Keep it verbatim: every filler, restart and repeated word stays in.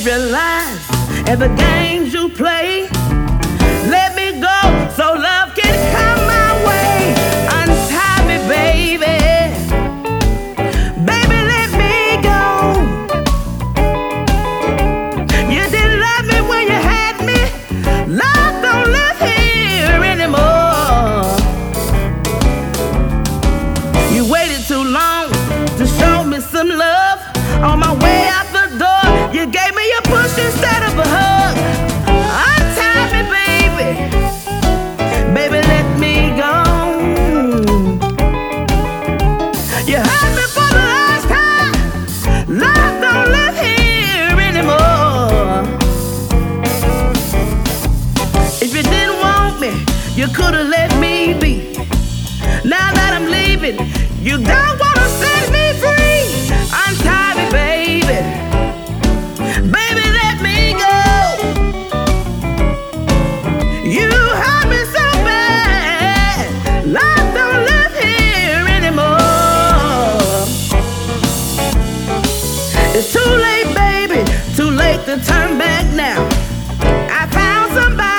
realize every games you play. Let me go so love can come my way. Untie me, baby. Baby, let me go. You didn't love me when you had me. Love don't live here anymore. You waited too long to show me some love. On my way out the door, you gave me a push instead of a hug. Untie me, baby. Baby, let me go. You hurt me for the last time. Love don't live here anymore. If you didn't want me, you could have let me be. Now that I'm leaving, you don't want to set me free. Untie me, baby. Baby, let me go. You hurt me so bad. Love don't live here anymore. It's too late, baby. Too late to turn back now. I found somebody